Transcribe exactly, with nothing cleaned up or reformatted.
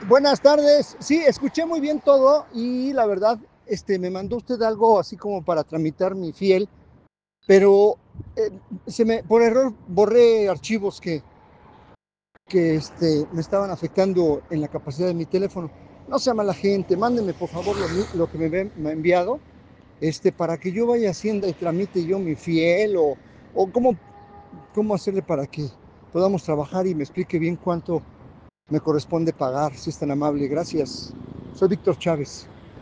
Buenas tardes. Sí, escuché muy bien todo y la verdad, este, me mandó usted algo así como para tramitar mi fiel, pero eh, se me, por error borré archivos que, que este, me estaban afectando en la capacidad de mi teléfono. No sea mala gente, mándeme por favor lo, lo que me, me ha enviado, este, para que yo vaya a Hacienda y tramite yo mi fiel o, o cómo, cómo hacerle para que podamos trabajar y me explique bien cuánto me corresponde pagar, si es tan amable. Gracias. Soy Víctor Chávez.